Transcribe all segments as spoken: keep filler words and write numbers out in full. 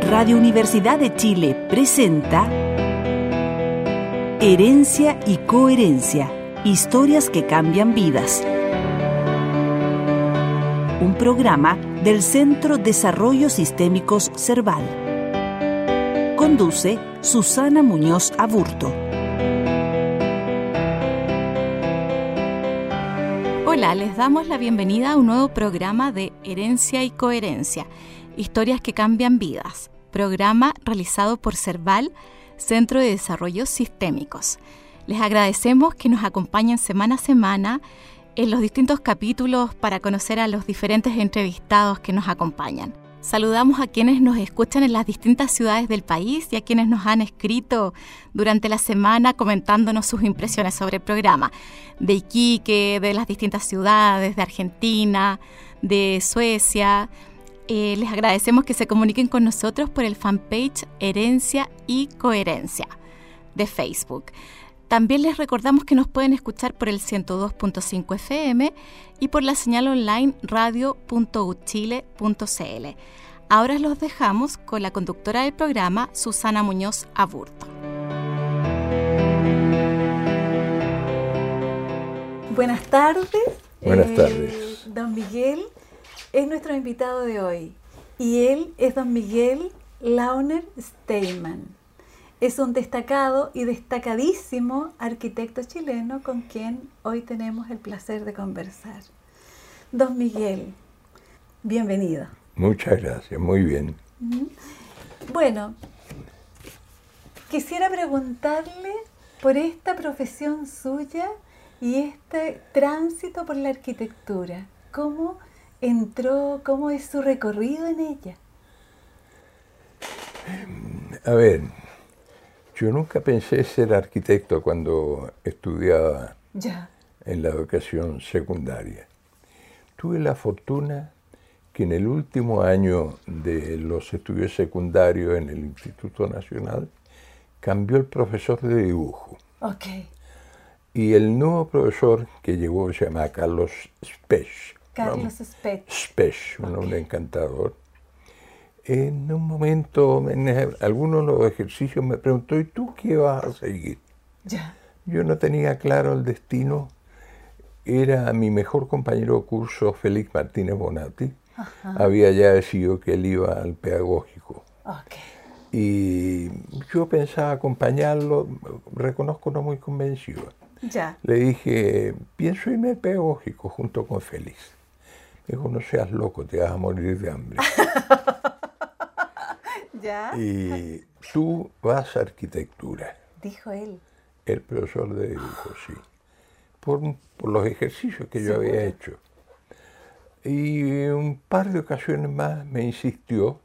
Radio Universidad de Chile presenta Herencia y Coherencia, historias que cambian vidas. Un programa del Centro Desarrollo Sistémicos Serval. Conduce Susana Muñoz Aburto. Hola, les damos la bienvenida a un nuevo programa de Herencia y Coherencia, historias que cambian vidas, programa realizado por Serval, Centro de Desarrollo Sistémicos. Les agradecemos que nos acompañen semana a semana en los distintos capítulos para conocer a los diferentes entrevistados que nos acompañan. Saludamos a quienes nos escuchan en las distintas ciudades del país y a quienes nos han escrito durante la semana comentándonos sus impresiones sobre el programa. De Iquique, de las distintas ciudades, de Argentina, de Suecia. Eh, les agradecemos que se comuniquen con nosotros por el fanpage Herencia y Coherencia de Facebook. También les recordamos que nos pueden escuchar por el ciento dos punto cinco F M y por la señal online radio punto u chile punto c l. Ahora los dejamos con la conductora del programa, Susana Muñoz Aburto. Buenas tardes. Buenas eh, tardes. Don Miguel es nuestro invitado de hoy y él es don Miguel Launer Steinman. Es un destacado y destacadísimo arquitecto chileno con quien hoy tenemos el placer de conversar. Don Miguel, bienvenido. Muchas gracias, muy bien. Bueno, quisiera preguntarle por esta profesión suya y este tránsito por la arquitectura. ¿Cómo entró, cómo es su recorrido en ella? A ver, yo nunca pensé ser arquitecto cuando estudiaba Ya. en la educación secundaria. Tuve la fortuna que en el último año de los estudios secundarios en el Instituto Nacional cambió el profesor de dibujo. Ok. Y el nuevo profesor que llegó se llama Carlos Spesch. Carlos Spesch. Spesch, un Okay. hombre encantador. En un momento, en algunos de los ejercicios me preguntó, ¿y tú qué vas a seguir? Ya. Yo no tenía claro el destino. Era mi mejor compañero de curso, Félix Martínez Bonatti. Ajá. Había ya decidido que él iba al pedagógico. Ok. Y yo pensaba acompañarlo, reconozco no muy convencido. Ya. Le dije, pienso irme al pedagógico junto con Félix. Me dijo, no seas loco, te vas a morir de hambre. Ya. Y tú vas a arquitectura. Dijo él. El profesor de dibujo, sí. Por, por los ejercicios que yo Seguro. había hecho. Y un par de ocasiones más me insistió.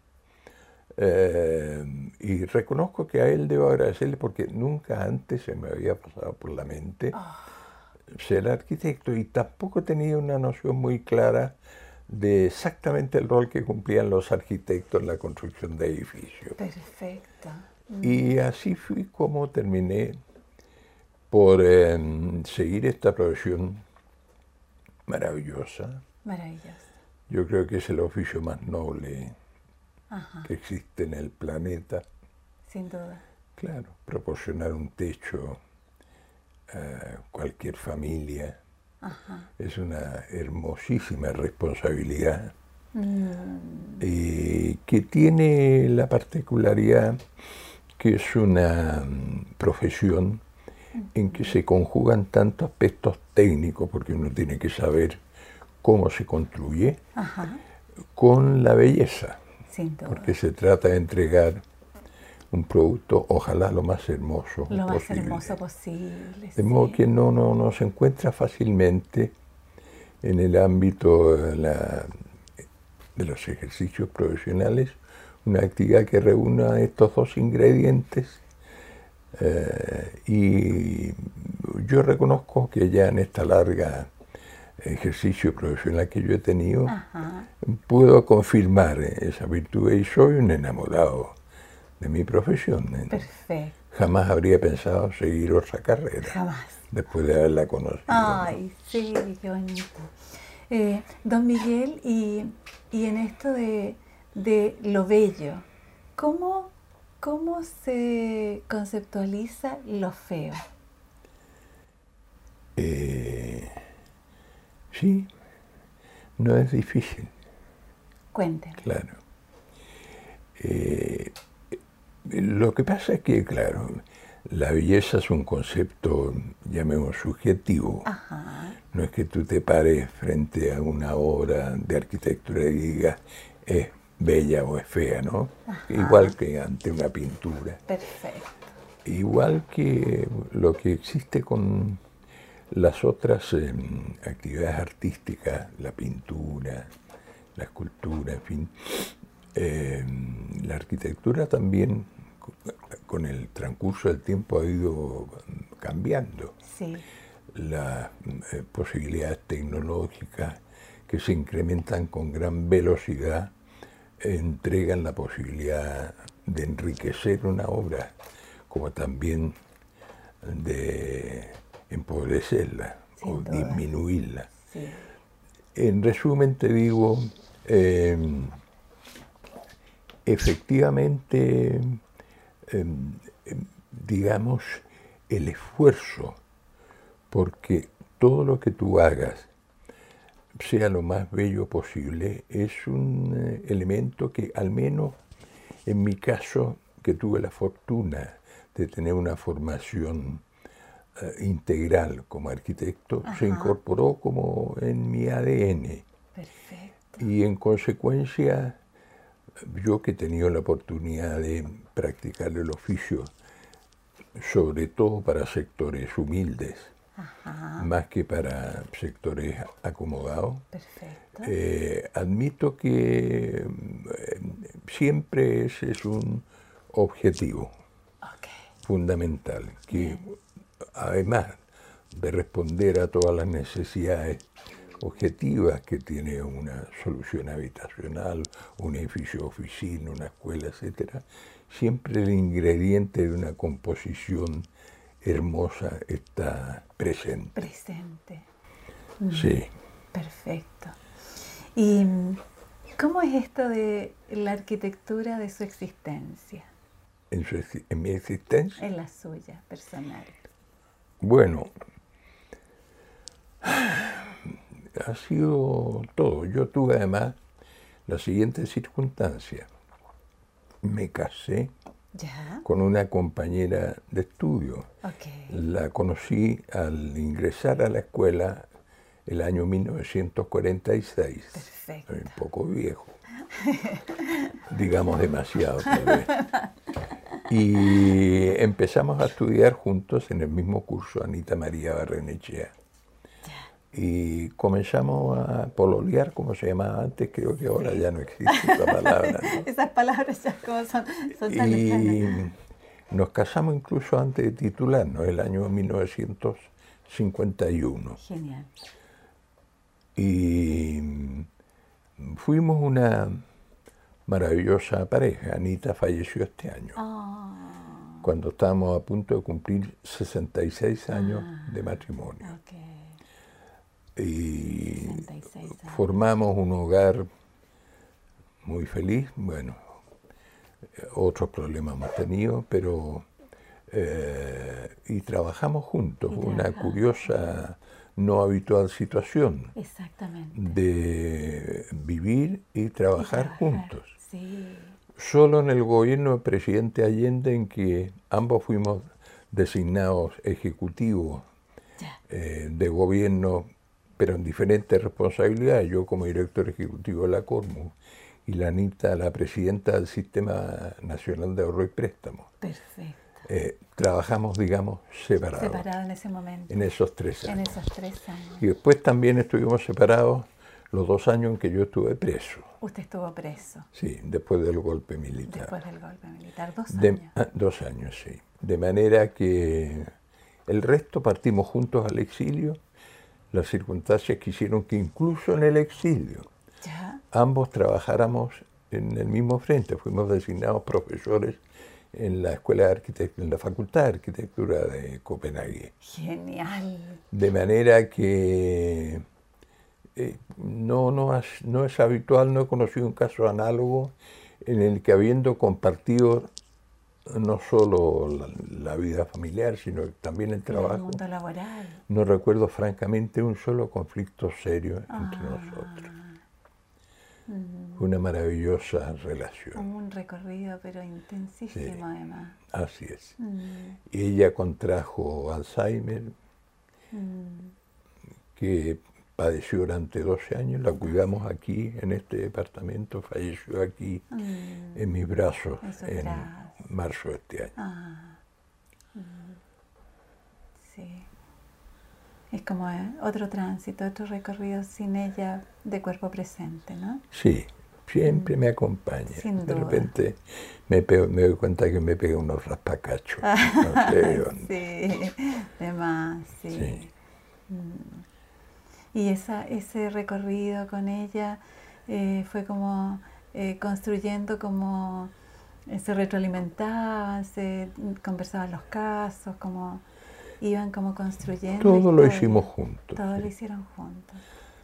Eh, y reconozco que a él debo agradecerle porque nunca antes se me había pasado por la mente Oh. ser arquitecto y tampoco tenía una noción muy clara de exactamente el rol que cumplían los arquitectos en la construcción de edificios. Perfecto. Y así fui como terminé por eh, seguir esta profesión maravillosa. Maravilloso. Yo creo que es el oficio más noble Ajá. que existe en el planeta. Sin duda. Claro, proporcionar un techo a cualquier familia. Ajá. Es una hermosísima responsabilidad Mm. eh, que tiene la particularidad que es una mm, profesión en que se conjugan tantos aspectos técnicos, porque uno tiene que saber cómo se construye, Ajá. con la belleza, Sin duda. porque se trata de entregar un producto, ojalá lo más hermoso Lo más posible. hermoso posible. De modo sí. que no, no, no se encuentra fácilmente en el ámbito de, la, de los ejercicios profesionales una actividad que reúna estos dos ingredientes. Eh, y yo reconozco que ya en esta larga ejercicio profesional que yo he tenido, Ajá. puedo confirmar esa virtud y soy un enamorado de mi profesión. Perfecto. Jamás habría pensado seguir otra carrera Jamás. después de haberla conocido. Ay, sí, qué bonito. Eh, don Miguel, y, y en esto de, de lo bello, ¿Cómo, cómo se conceptualiza lo feo? Eh, sí, no es difícil. Cuénteme. Claro. Eh, lo que pasa es que, claro, la belleza es un concepto, llamemos, subjetivo. Ajá. No es que tú te pares frente a una obra de arquitectura y digas es bella o es fea, ¿no? Ajá. Igual que ante una pintura. Perfecto. Igual que lo que existe con las otras eh, actividades artísticas, la pintura, la escultura, en fin. Eh, la arquitectura también, con el transcurso del tiempo, ha ido cambiando. Sí. Las eh, posibilidades tecnológicas que se incrementan con gran velocidad eh, entregan la posibilidad de enriquecer una obra, como también de empobrecerla Sin o duda. disminuirla. Sí. En resumen, te digo, eh, efectivamente, eh, eh, digamos, el esfuerzo porque todo lo que tú hagas sea lo más bello posible es un eh, elemento que, al menos en mi caso, que tuve la fortuna de tener una formación eh, integral como arquitecto, Ajá. se incorporó como en mi A D N. Perfecto. Y en consecuencia, yo que he tenido la oportunidad de practicar el oficio, sobre todo para sectores humildes, Ajá. más que para sectores acomodados, Perfecto. eh, admito que eh, siempre ese es un objetivo Ok. fundamental, que además de responder a todas las necesidades objetivas que tiene una solución habitacional, un edificio de oficina, una escuela, etcétera, siempre el ingrediente de una composición hermosa está presente. Presente. Sí. Perfecto. ¿Y cómo es esto de la arquitectura de su existencia? En, su, en mi existencia. En la suya, personal. Bueno, ha sido todo. Yo tuve además la siguiente circunstancia. Me casé ¿Ya? con una compañera de estudio. Ok. La conocí al ingresar a la escuela el año mil novecientos cuarenta y seis. Perfecto. Un poco viejo. Digamos demasiado, tal vez. Y empezamos a estudiar juntos en el mismo curso, Anita María Barrenechea. Y comenzamos a pololear, como se llamaba antes, creo que ahora ya no existe esa palabra, ¿no? Esas palabras ya como son, son tan Y lejanas. nos casamos incluso antes de titularnos, el año mil novecientos cincuenta y uno. Genial. Y fuimos una maravillosa pareja. Anita falleció este año, Oh, cuando estábamos a punto de cumplir sesenta y seis años Ah. de matrimonio. ok. Y sesenta y seis años. formamos un hogar muy feliz. Bueno, eh, otros problemas hemos tenido, pero eh, y trabajamos juntos. Y Una trabajaban. curiosa, no habitual situación Exactamente. de vivir y Y trabajar, juntos. Sí. Solo en el gobierno del presidente Allende, en que ambos fuimos designados ejecutivos Ya. eh, de gobierno, pero en diferentes responsabilidades. Yo como director ejecutivo de la Cormu y la Anita, la presidenta del Sistema Nacional de Ahorro y Préstamo. Perfecto. Eh, trabajamos, digamos, separados Separado en ese momento. en esos tres En años. esos tres años. Y después también estuvimos separados los dos años en que yo estuve preso. Usted estuvo preso Sí, después del golpe militar. después del golpe militar. Dos De- años. ah, dos años, sí. De manera que el resto partimos juntos al exilio. Las circunstancias que hicieron que incluso en el exilio Ya. ambos trabajáramos en el mismo frente. Fuimos designados profesores en la escuela de arquitectura, en la Facultad de Arquitectura de Copenhague. Genial. De manera que eh, no, no, es, no es habitual, no he conocido un caso análogo en el que habiendo compartido no solo la, la vida familiar, sino también el trabajo, el mundo laboral. No recuerdo francamente un solo conflicto serio entre Ah. nosotros. Mm. Fue una maravillosa relación. Un recorrido, pero intensísimo, Sí. además. Así es. Mm. Y ella contrajo Alzheimer, Mm. que padeció durante doce años, la cuidamos aquí en este departamento, falleció aquí Mm. en mis brazos En sus en brazos. marzo de este año. Ah. Mm. Sí. Es como eh, otro tránsito, otro recorrido sin ella de cuerpo presente, ¿no? Sí, siempre me acompaña. Sin de duda. repente me, pego- me doy cuenta que me pega unos raspacachos. No sé dónde. Sí, de más, sí. Sí. Mm. Y esa, ese recorrido con ella eh, fue como eh, construyendo, como eh, se retroalimentaban, se conversaban los casos, como iban como construyendo. Todo la lo historia. hicimos juntos. Todo sí. lo hicieron juntos.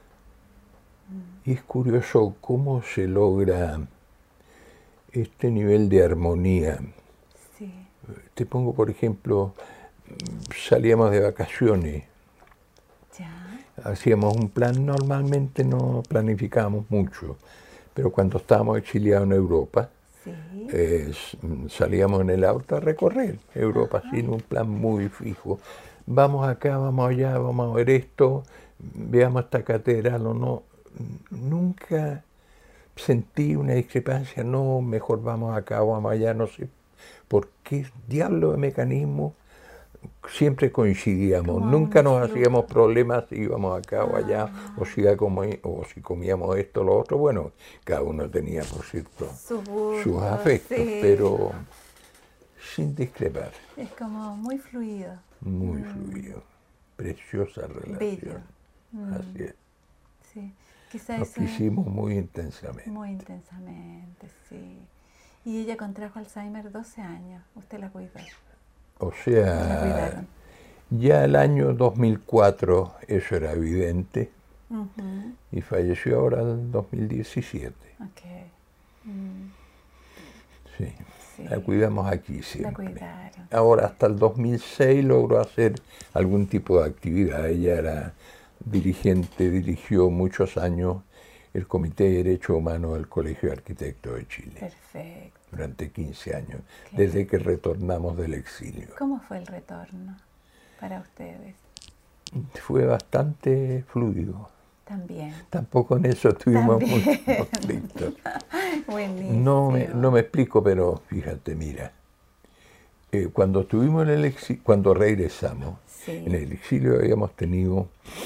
Y es curioso cómo se logra este nivel de armonía. Sí. Te pongo, por ejemplo, salíamos de vacaciones, Ya. hacíamos un plan, normalmente no planificábamos mucho, pero cuando estábamos exiliados en Europa, Sí. eh, s- salíamos en el auto a recorrer Europa Ajá. sin un plan muy fijo. Vamos acá, vamos allá, vamos a ver esto, veamos esta catedral o no. Nunca sentí una discrepancia, no, mejor vamos acá o vamos allá, no sé por qué diablo de mecanismo. Siempre coincidíamos, Como nunca un nos flujo. hacíamos problemas si íbamos acá o allá, Ah. o si, comi- o si comíamos esto o lo otro. Bueno, cada uno tenía, por cierto, Sus gustos, sus afectos, sí. pero sin discrepar, Es como muy fluido. muy Mm. fluido. Preciosa Bello. relación. Mm. Así es. Sí. Quizás Nos eso es quisimos muy intensamente. muy intensamente, sí. Y ella contrajo Alzheimer doce años. Usted la cuidó. O La sea, cuidaron. ya el año dos mil cuatro eso era evidente Ujú. y falleció ahora en dos mil diecisiete. Ok. Mm. Sí. Sí. La cuidamos aquí La siempre. cuidaron. Ahora, hasta el dos mil seis logró hacer algún tipo de actividad. Ella era dirigente, dirigió muchos años el Comité de Derechos Humanos del Colegio de Arquitectos de Chile, Perfecto. durante quince años, Qué desde que retornamos del exilio. ¿Cómo fue el retorno para ustedes? Fue bastante fluido. También. Tampoco en eso tuvimos También. muchos conflictos. Buenísimo. No me, no me explico, pero fíjate, mira, eh, cuando estuvimos en el exilio, cuando regresamos, Sí. en el exilio habíamos tenido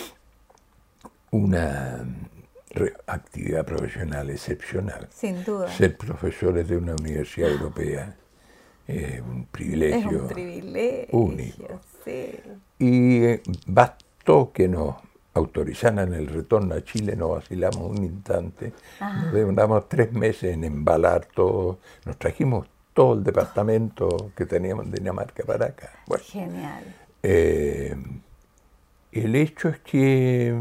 una re- actividad profesional excepcional. Sin duda. Ser profesores de una universidad europea es un Es privilegio. un privilegio. único. Sí. Y eh, bastó que nos autorizaran el retorno a Chile, nos vacilamos un instante, Ah. nos demoramos tres meses en embalar todo, nos trajimos todo el departamento que teníamos en Dinamarca para acá. Bueno, Genial. eh, el hecho es que,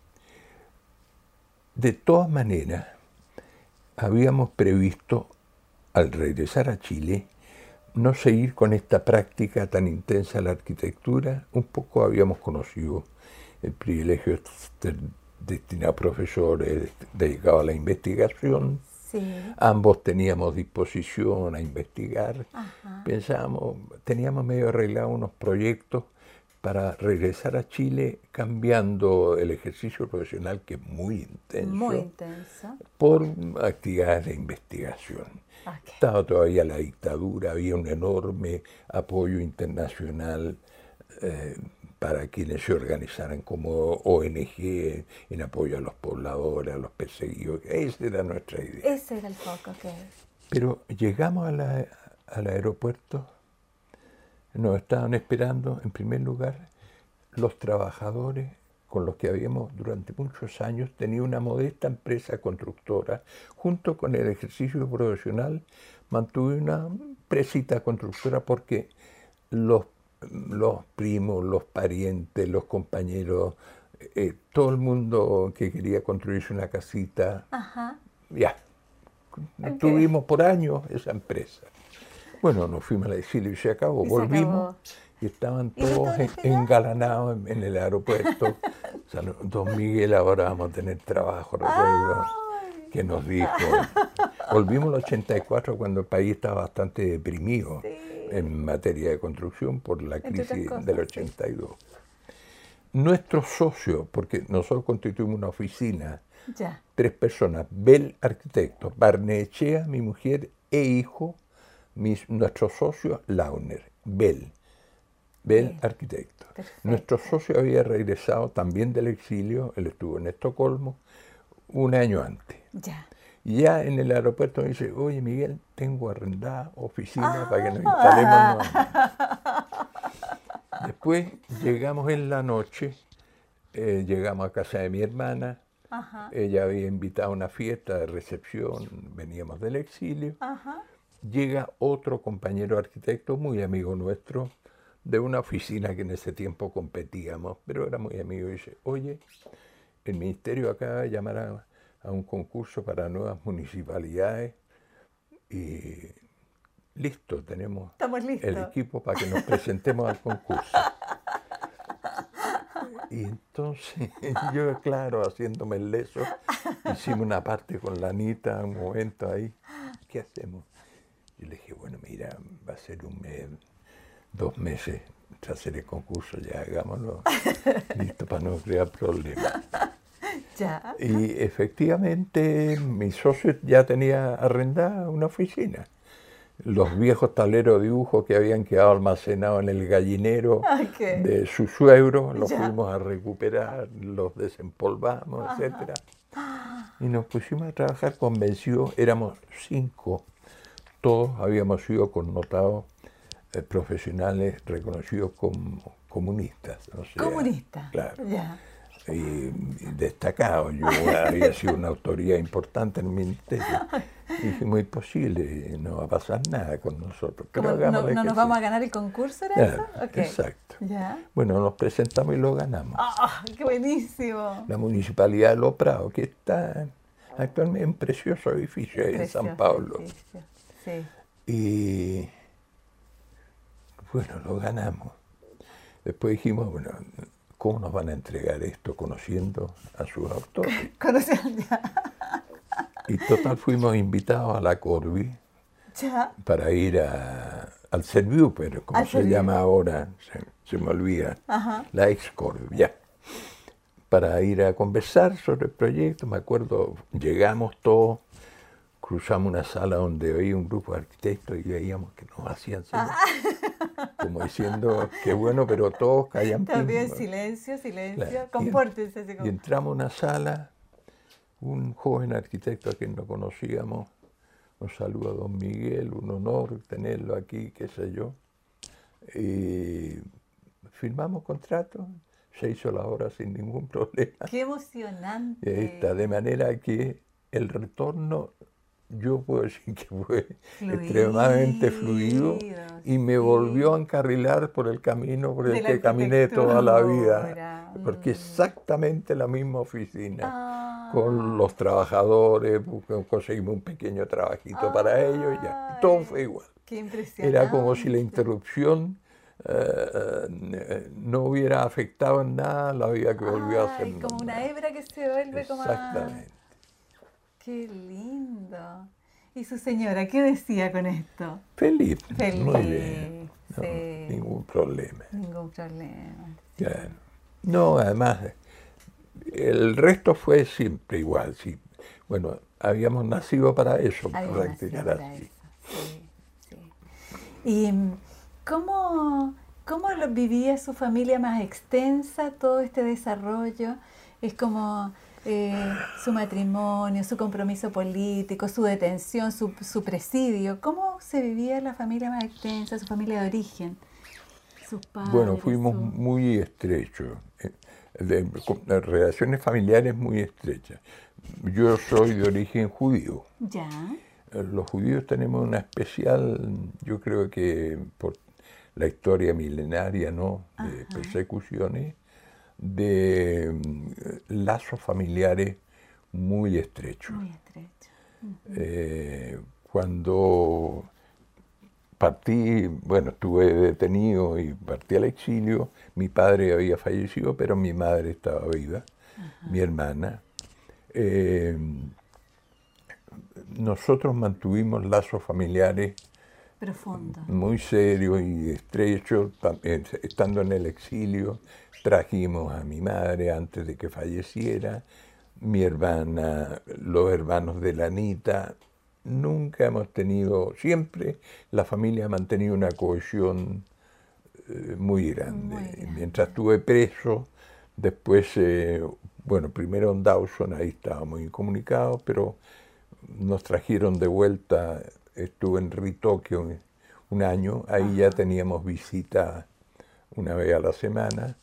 de todas maneras, habíamos previsto, al regresar a Chile, no seguir con esta práctica tan intensa de la arquitectura. Un poco habíamos conocido el privilegio de estar destinado a profesores dedicados a la investigación. Sí. Ambos teníamos disposición a investigar. Ajá. Pensábamos, teníamos medio arreglado unos proyectos para regresar a Chile cambiando el ejercicio profesional, que es muy intenso, Muy intenso. por actividades de investigación. Ok. Estaba todavía la dictadura, había un enorme apoyo internacional eh, para quienes se organizaran como O N G en apoyo a los pobladores, a los perseguidos. Esa era nuestra idea. Ese era el foco que... Pero llegamos a la- al aeropuerto, nos estaban esperando, en primer lugar, los trabajadores con los que habíamos durante muchos años tenido una modesta empresa constructora. Junto con el ejercicio profesional mantuve una empresita constructora porque los, los primos, los parientes, los compañeros, eh, todo el mundo que quería construirse una casita, Ajá. ya, Okay. Tuvimos por años esa empresa. Bueno, nos fuimos al exilio y se acabó. Y Volvimos se acabó. y estaban ¿Y los todos restaurantes ya? engalanados en, en el aeropuerto. O sea, no, don Miguel, ahora vamos a tener trabajo, recuerdo, Ay. que nos dijo. Volvimos en el ochenta y cuatro cuando el país estaba bastante deprimido Sí. en materia de construcción por la Entre otras crisis cosas, del sí. ochenta y dos. Nuestros socios, porque nosotros constituimos una oficina, Ya. tres personas, Bel Arquitectos, Barnechea, mi mujer e hijo, mis, nuestro socio Launer, Bel, Bel Bien. Arquitecto. Perfecto. Nuestro socio había regresado también del exilio, él estuvo en Estocolmo un año antes. Ya. Y ya en el aeropuerto me dice, oye Miguel, tengo arrendada oficina Ah. para que nos instalemos nuevamente. Después llegamos en la noche, eh, llegamos a casa de mi hermana, Ajá. ella había invitado a una fiesta de recepción, veníamos del exilio. Ajá. Llega otro compañero arquitecto, muy amigo nuestro, de una oficina que en ese tiempo competíamos, pero era muy amigo, y dice, oye, el ministerio acaba de llamar a, a un concurso para nuevas municipalidades y listo, tenemos Estamos listos. el equipo para que nos presentemos al concurso. Y entonces yo, claro, haciéndome el leso, hicimos una parte con la Anita, un momento ahí, ¿qué hacemos? Yo le dije, bueno, mira, va a ser un mes, dos meses tras hacer el concurso, ya hagámoslo, listo para no crear problemas. Ya. Y efectivamente mi socio ya tenía arrendada una oficina. Los viejos tableros de dibujo que habían quedado almacenados en el gallinero Okay. de su suegro, los Ya. fuimos a recuperar, los desempolvamos, Ajá. etcétera. Y nos pusimos a trabajar convencidos, éramos cinco, todos habíamos sido connotados eh, profesionales reconocidos como comunistas. O sea, Comunista. Claro. Ya. Y, y destacado. Yo había sido una autoridad importante en el ministerio. Y dije, muy posible, no va a pasar nada con nosotros. Pero ¿Cómo, no hagámosle no que nos sí. vamos a ganar el concurso, era Claro, eso? Ok. exacto. Ya. Bueno, nos presentamos y lo ganamos. ¡Ah, qué buenísimo! La Municipalidad de Los Prados, que está actualmente en un precioso edificio ahí en Precioso San Pablo. edificio. Sí. Y bueno, lo ganamos. Después dijimos, bueno, ¿cómo nos van a entregar esto conociendo a sus autores? Conocían ya. Y total fuimos invitados a la Corby Ya. para ir a, al Serviu, pero como Al se Serviu. llama ahora, se, se me olvida, Ajá. la ex Corby, ya. Para ir a conversar sobre el proyecto, me acuerdo, llegamos todos, cruzamos una sala donde había un grupo de arquitectos y veíamos que nos hacían señas, como diciendo, qué bueno, pero todos callan. También pim. silencio, silencio. Claro. Compórtense así Y como. entramos a una sala, un joven arquitecto a quien no conocíamos, nos saluda a don Miguel, un honor tenerlo aquí, qué sé yo. Y firmamos contrato, se hizo la obra sin ningún problema. ¡Qué emocionante! Y ahí está, de manera que el retorno, yo puedo decir que fue Fluido, extremadamente fluido y me sí. volvió a encarrilar por el camino por De el la que caminé toda la vida. arquitectura. Porque Mm. exactamente la misma oficina, Ah. con los trabajadores, conseguimos un pequeño trabajito para ellos, ya. Y todo fue igual. ¡Qué impresionante! Era como si la interrupción eh, no hubiera afectado en nada la vida que volvió a hacer. Ay, como una hebra que se vuelve como a... Exactamente. ¡Qué lindo! ¿Y su señora qué decía con esto? Feliz, Feliz, muy bien. No, sí. ningún problema. Ningún problema. Claro. No, además, el resto fue siempre igual. Sí. Bueno, habíamos nacido para eso, para Había nacido practicar para así. eso, sí, sí. ¿Y cómo, cómo lo vivía su familia más extensa todo este desarrollo? Es como eh, su matrimonio, su compromiso político, su detención, su, su presidio. ¿Cómo se vivía la familia más extensa, su familia de origen? Sus padres. Bueno, fuimos su... muy estrechos, eh, de, de relaciones familiares muy estrechas. Yo soy de origen judío. Ya. Los judíos tenemos una especial, yo creo que por la historia milenaria, ¿no?, de Ajá. persecuciones, de mm, lazos familiares muy estrechos. Muy estrecho. Uh-huh. Eh, cuando partí, bueno, estuve detenido y partí al exilio, mi padre había fallecido, pero mi madre estaba viva, uh-huh. mi hermana. Eh, nosotros mantuvimos lazos familiares profundo, muy serios y estrechos, estando en el exilio. Trajimos a mi madre antes de que falleciera, mi hermana, los hermanos de la Anita. Nunca hemos tenido, siempre la familia ha mantenido una cohesión eh, muy, grande. muy grande. Mientras estuve preso, después, eh, bueno, primero en Dawson, ahí estábamos incomunicados, pero nos trajeron de vuelta, estuve en Ritoque un, un año, ahí Ajá. ya teníamos visita una vez a la semana,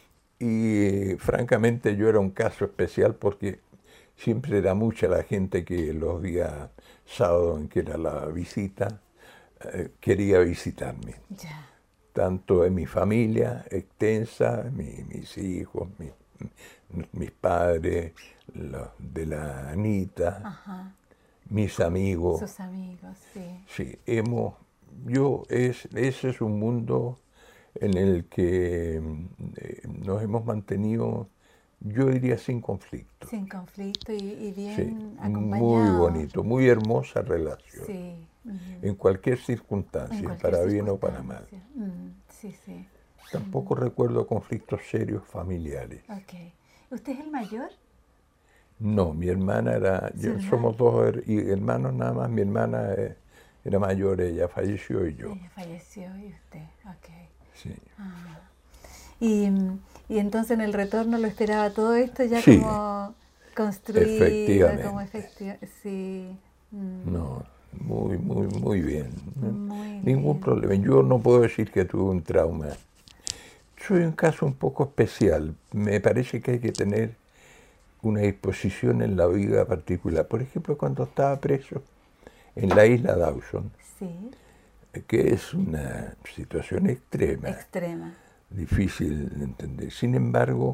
y francamente yo era un caso especial porque siempre era mucha la gente que los días sábados en que era la visita eh, quería visitarme. Ya. Tanto en mi familia extensa, mi, mis hijos, mi, mis padres, los de la Anita, Ajá. mis amigos. Sus amigos, sí. Sí, hemos, yo, es, ese es un mundo en el que eh, nos hemos mantenido, yo diría, sin conflicto. Sin conflicto y, y bien sí, acompañado. Muy bonito, muy hermosa relación. Sí. Uh-huh. En cualquier circunstancia, en cualquier para bien o para mal. Uh-huh. Sí, sí. Tampoco uh-huh. recuerdo conflictos serios familiares. Okay. ¿Usted es el mayor? No, mi hermana era, yo, somos dos her, y hermanos nada más, mi hermana eh, era mayor, ella falleció y yo. Ella falleció y usted, ok. Sí. Ah. Y, y entonces en el retorno lo esperaba todo esto ya sí, como construido, efectivamente. como efectivo, sí. Mm. No, muy, muy, muy bien. Muy Ningún bien. problema. Yo no puedo decir que tuve un trauma. Soy un caso un poco especial. Me parece que hay que tener una disposición en la vida particular. Por ejemplo, cuando estaba preso en la isla Dawson, sí. que es una situación extrema, extrema, difícil de entender. Sin embargo,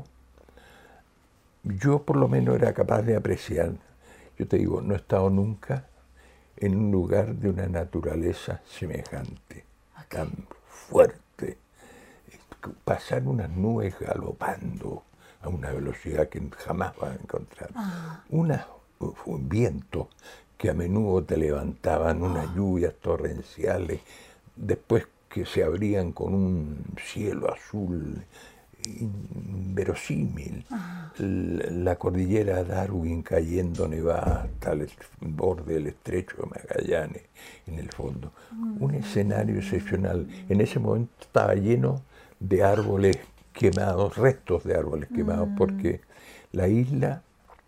yo por lo menos era capaz de apreciar, yo te digo, no he estado nunca en un lugar de una naturaleza semejante, okay. tan fuerte. Pasar unas nubes galopando a una velocidad que jamás vas a encontrar. Ah. Una, un viento que a menudo te levantaban, unas lluvias torrenciales, después que se abrían con un cielo azul inverosímil, ah. la, la cordillera Darwin cayendo nevada hasta el borde del estrecho de Magallanes en el fondo. Mm. Un escenario excepcional. En ese momento estaba lleno de árboles quemados, restos de árboles quemados, mm. porque la isla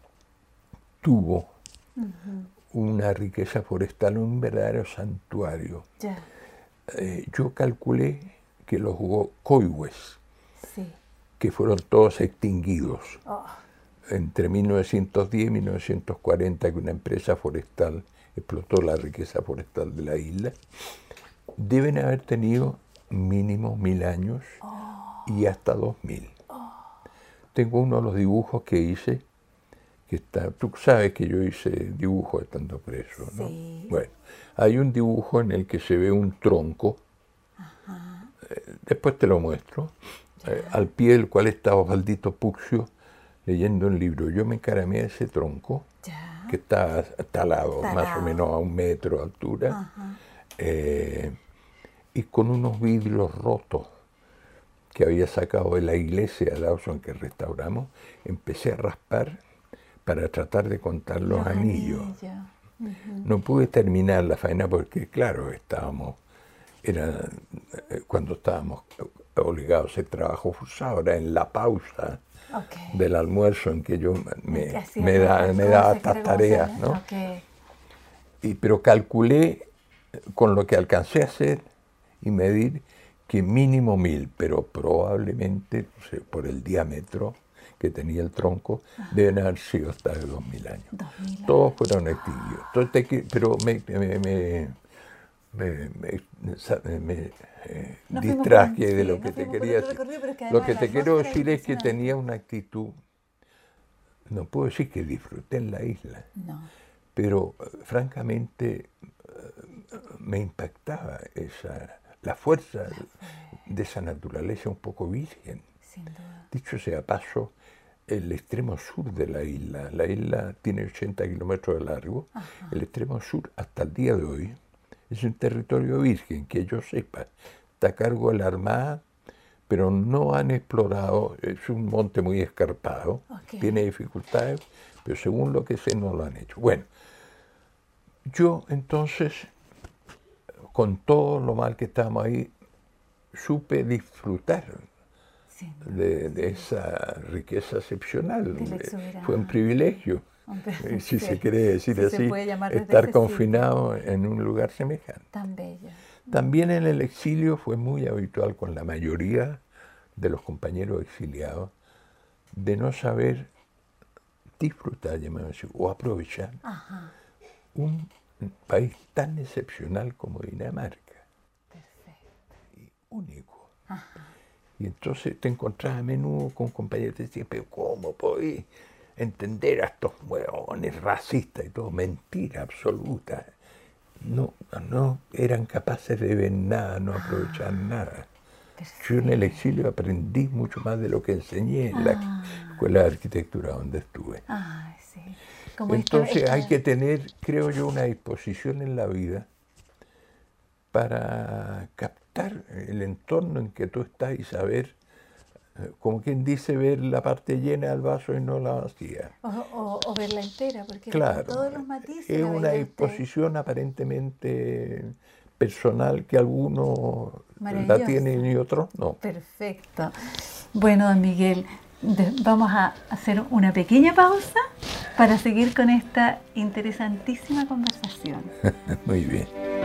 tuvo uh-huh. una riqueza forestal, un verdadero santuario. Yeah. Eh, yo calculé que los coihues, sí. que fueron todos extinguidos oh. entre mil novecientos diez y mil novecientos cuarenta, que una empresa forestal explotó la riqueza forestal de la isla, deben haber tenido mínimo mil años oh. y hasta dos mil. Oh. Tengo uno de los dibujos que hice, que está, tú sabes que yo hice dibujos estando preso, ¿no? Sí. Bueno, hay un dibujo en el que se ve un tronco, Ajá. Eh, después te lo muestro, eh, al pie del cual estaba Osvaldito Puccio leyendo un libro. Yo me encaramé a ese tronco, ya. que está talado, talado, más o menos a un metro de altura, eh, y con unos vidrios rotos que había sacado de la iglesia de Dawson que restauramos, empecé a raspar para tratar de contar los, los anillos. anillos. Uh-huh. No pude terminar la faena porque, claro, estábamos, era cuando estábamos obligados a hacer trabajo forzado, era en la pausa okay. del almuerzo en que yo me, me, da, me daba estas tareas, ¿no? Okay. Y, pero calculé con lo que alcancé a hacer y medir que mínimo mil, pero probablemente, no sé, por el diámetro que tenía el tronco, ah. deben haber sido hasta de dos mil años. Dos mil años. Todos fueron extinguidos. Entonces, te, pero me, me, me, me, me, me eh, no distraje con, de sí, lo que no te quería decir. Que lo que te quiero decir es que tenía una actitud, no puedo decir que disfruté en la isla, no. pero francamente me impactaba esa, la fuerza de esa naturaleza un poco virgen. Sin duda. Dicho sea paso, el extremo sur de la isla, la isla tiene ochenta kilómetros de largo, ajá, el extremo sur hasta el día de hoy es un territorio virgen, que yo sepa, está a cargo de la Armada, pero no han explorado, es un monte muy escarpado, okay, tiene dificultades, pero según lo que sé no lo han hecho. Bueno, yo entonces, con todo lo mal que estábamos ahí, supe disfrutar de, de esa riqueza excepcional. Fue un privilegio, si sí, se quiere decir sí, así, estar confinado sitio en un lugar semejante. Tan bello. También en el exilio fue muy habitual con la mayoría de los compañeros exiliados de no saber disfrutar, o aprovechar, ajá, un país tan excepcional como Dinamarca. Perfecto. Y único. Ajá. Y entonces te encontrabas a menudo con compañeros que decían, pero ¿cómo podéis entender a estos hueones racistas y todo? Mentira absoluta. No, no eran capaces de ver nada, no aprovechar ah, nada. Perfecto. Yo en el exilio aprendí mucho más de lo que enseñé en ah, la escuela de arquitectura donde estuve. Ah, sí. Como entonces esta, esta... hay que tener, creo yo, una disposición en la vida para captar el entorno en que tú estás y saber, como quien dice, ver la parte llena del vaso y no la vacía. O, o, o verla entera, porque claro, con todos los matices. Es una disposición usted aparentemente personal que algunos la tienen y otros no. Perfecto. Bueno, don Miguel, de, vamos a hacer una pequeña pausa para seguir con esta interesantísima conversación. Muy bien.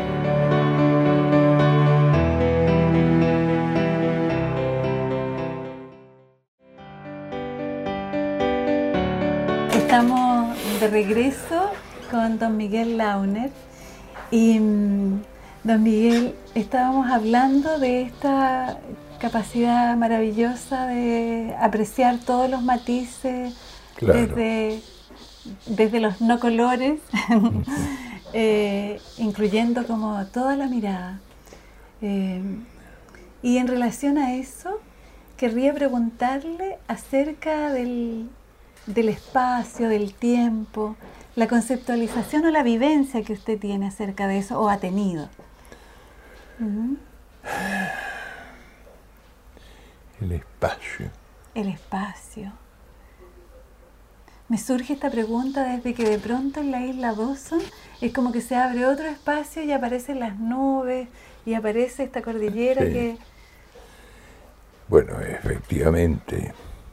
Estamos de regreso con don Miguel Launer y don Miguel, estábamos hablando de esta capacidad maravillosa de apreciar todos los matices, claro, desde, desde los no colores, eh, incluyendo como toda la mirada. Eh, y en relación a eso, querría preguntarle acerca del del espacio, del tiempo, la conceptualización o la vivencia que usted tiene acerca de eso o ha tenido. Uh-huh. El espacio. El espacio. Me surge esta pregunta desde que de pronto en la isla Dawson es como que se abre otro espacio y aparecen las nubes y aparece esta cordillera sí. que... Bueno, efectivamente...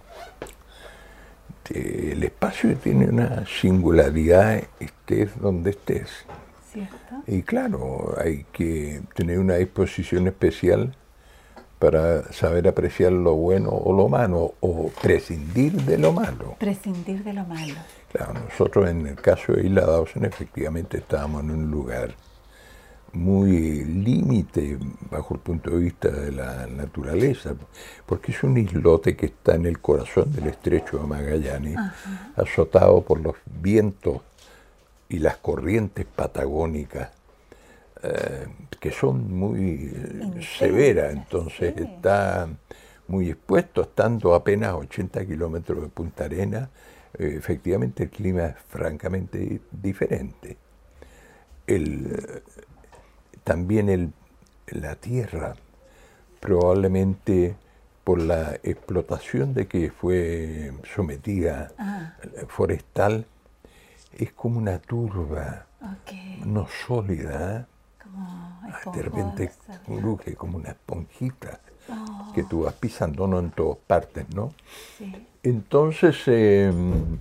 El espacio tiene una singularidad, estés donde estés. ¿Cierto? Y claro, hay que tener una disposición especial para saber apreciar lo bueno o lo malo, o prescindir de lo malo. Prescindir de lo malo. Claro, nosotros en el caso de Isla Dawson efectivamente estábamos en un lugar muy límite bajo el punto de vista de la naturaleza, porque es un islote que está en el corazón del estrecho de Magallanes, ajá, azotado por los vientos y las corrientes patagónicas, eh, que son muy eh, severas, entonces sí. Está muy expuesto, estando apenas a ochenta kilómetros de Punta Arenas, eh, efectivamente el clima es francamente diferente. El... También el, la tierra, probablemente por la explotación de que fue sometida ah. forestal, es como una turba, okay, no sólida, como de repente cruje como una esponjita oh. que tú vas pisando, no en todas partes, ¿no? Sí. Entonces, eh,